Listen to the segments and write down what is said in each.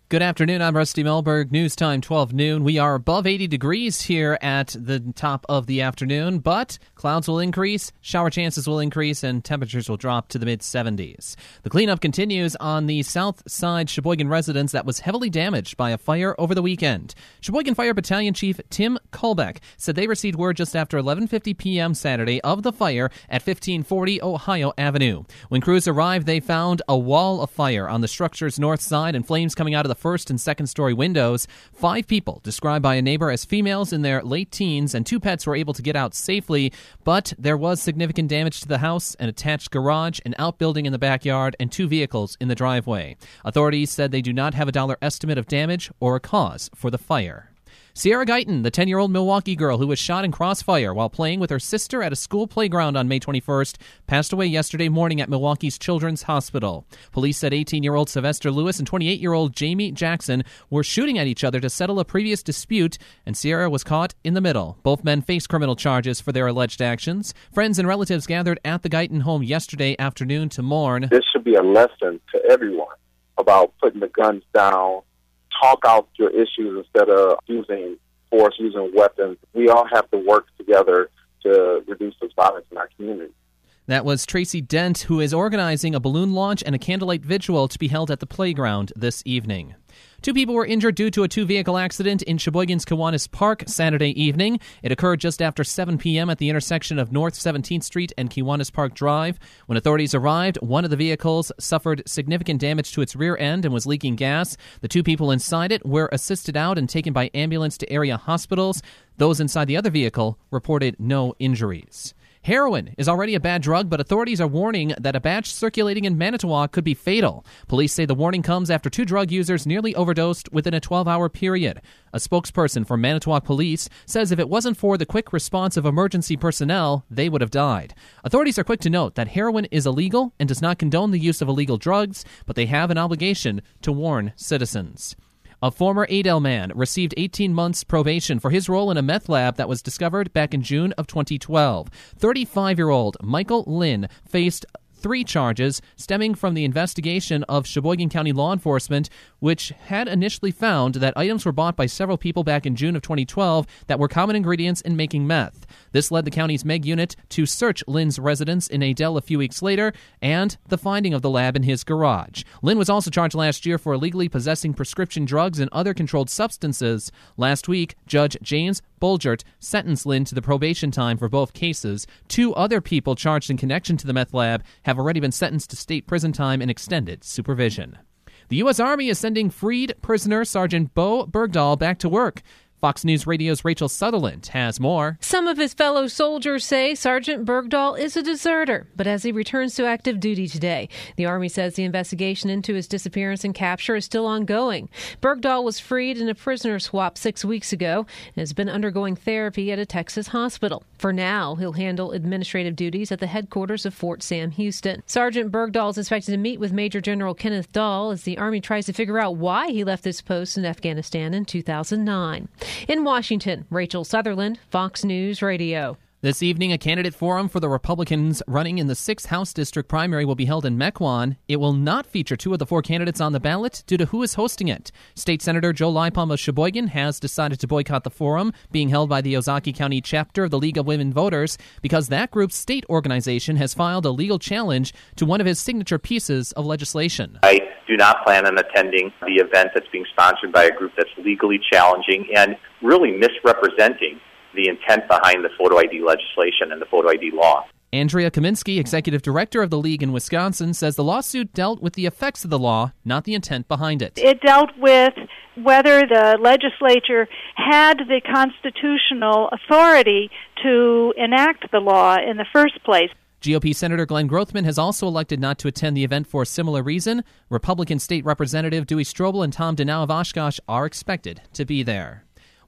Good afternoon. I'm Rusty Melberg. News time 12 noon. We are above 80 degrees here at the top of the afternoon, but clouds will increase, shower chances will increase, and temperatures will drop to the mid-70s. The cleanup continues on the south side Sheboygan residence that was heavily damaged by a fire over the weekend. Sheboygan Fire Battalion Chief Tim Kolbeck said they received word just after 11:50 p.m. Saturday of the fire at 1540 Ohio Avenue. When crews arrived, they found a wall of fire on the structure's north side and flames coming out of the first and second story windows. 5 people, described by a neighbor as females in their late teens, and 2 pets were able to get out safely, but there was significant damage to the house, an attached garage, an outbuilding in the backyard, and 2 vehicles in the driveway. Authorities said they do not have a dollar estimate of damage or a cause for the fire. Sierra Guyton, the 10-year-old Milwaukee girl who was shot in crossfire while playing with her sister at a school playground on May 21st, passed away yesterday morning at Milwaukee's Children's Hospital. Police said 18-year-old Sylvester Lewis and 28-year-old Jamie Jackson were shooting at each other to settle a previous dispute, and Sierra was caught in the middle. Both men face criminal charges for their alleged actions. Friends and relatives gathered at the Guyton home yesterday afternoon to mourn. This should be a lesson to everyone about putting the guns down. Talk out your issues instead of using force, using weapons. We all have to work together to reduce this violence in our community. That was Tracy Dent, who is organizing a balloon launch and a candlelight vigil to be held at the playground this evening. 2 people were injured due to a 2-vehicle accident in Sheboygan's Kiwanis Park Saturday evening. It occurred just after 7 p.m. at the intersection of North 17th Street and Kiwanis Park Drive. When authorities arrived, one of the vehicles suffered significant damage to its rear end and was leaking gas. The 2 people inside it were assisted out and taken by ambulance to area hospitals. Those inside the other vehicle reported no injuries. Heroin is already a bad drug, but authorities are warning that a batch circulating in Manitowoc could be fatal. Police say the warning comes after 2 drug users nearly overdosed within a 12-hour period. A spokesperson for Manitowoc Police says if it wasn't for the quick response of emergency personnel, they would have died. Authorities are quick to note that heroin is illegal and does not condone the use of illegal drugs, but they have an obligation to warn citizens. A former Adel man received 18 months probation for his role in a meth lab that was discovered back in June of 2012. 35-year-old Michael Lynn faced 3 charges stemming from the investigation of Sheboygan County law enforcement, which had initially found that items were bought by several people back in June of 2012 that were common ingredients in making meth. This led the county's MEG unit to search Lynn's residence in Adel a few weeks later and the finding of the lab in his garage. Lynn was also charged last year for illegally possessing prescription drugs and other controlled substances. Last week, Judge James Bolgert sentenced Lynn to the probation time for both cases. 2 other people charged in connection to the meth lab have already been sentenced to state prison time and extended supervision. The U.S. Army is sending freed prisoner Sergeant Bo Bergdahl back to work. Fox News Radio's Rachel Sutherland has more. Some of his fellow soldiers say Sergeant Bergdahl is a deserter, but as he returns to active duty today, the Army says the investigation into his disappearance and capture is still ongoing. Bergdahl was freed in a prisoner swap 6 weeks ago and has been undergoing therapy at a Texas hospital. For now, he'll handle administrative duties at the headquarters of Fort Sam Houston. Sergeant Bergdahl is expected to meet with Major General Kenneth Dahl as the Army tries to figure out why he left his post in Afghanistan in 2009. In Washington, Rachel Sutherland, Fox News Radio. This evening, a candidate forum for the Republicans running in the 6th House District primary will be held in Mequon. It will not feature 2 of the 4 candidates on the ballot due to who is hosting it. State Senator Joe Lipom of Sheboygan has decided to boycott the forum being held by the Ozaukee County chapter of the League of Women Voters because that group's state organization has filed a legal challenge to one of his signature pieces of legislation. I do not plan on attending the event that's being sponsored by a group that's legally challenging and really misrepresenting the intent behind the photo ID legislation and the photo ID law. Andrea Kaminsky, executive director of the League in Wisconsin, says the lawsuit dealt with the effects of the law, not the intent behind it. It dealt with whether the legislature had the constitutional authority to enact the law in the first place. GOP Senator Glenn Grothman has also elected not to attend the event for a similar reason. Republican State Representative Dewey Strobel and Tom Denow of Oshkosh are expected to be there.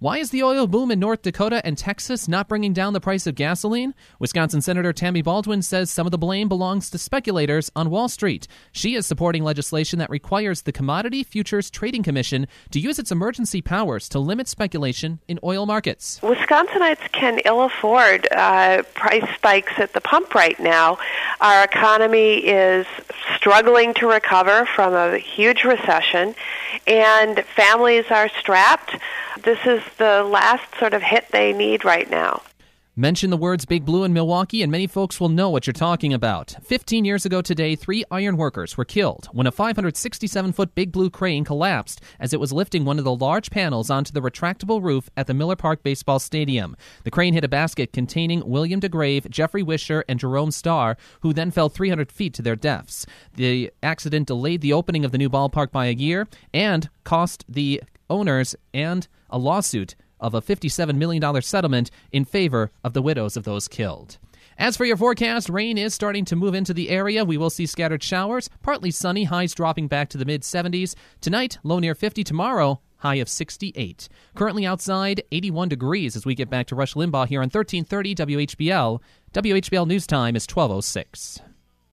Why is the oil boom in North Dakota and Texas not bringing down the price of gasoline? Wisconsin Senator Tammy Baldwin says some of the blame belongs to speculators on Wall Street. She is supporting legislation that requires the Commodity Futures Trading Commission to use its emergency powers to limit speculation in oil markets. Wisconsinites can ill afford price spikes at the pump right now. Our economy is struggling to recover from a huge recession, and families are strapped. This is the last sort of hit they need right now. Mention the words Big Blue in Milwaukee and many folks will know what you're talking about. 15 years ago today, 3 iron workers were killed when a 567-foot Big Blue crane collapsed as it was lifting one of the large panels onto the retractable roof at the Miller Park Baseball Stadium. The crane hit a basket containing William DeGrave, Jeffrey Wisher, and Jerome Starr, who then fell 300 feet to their deaths. The accident delayed the opening of the new ballpark by a year and cost the owners and a lawsuit of a $57 million settlement in favor of the widows of those killed. As for your forecast, rain is starting to move into the area. We will see scattered showers, partly sunny, highs dropping back to the mid-70s. Tonight, low near 50. Tomorrow, high of 68. Currently outside, 81 degrees as we get back to Rush Limbaugh here on 1330 WHBL. WHBL News Time is 12:06.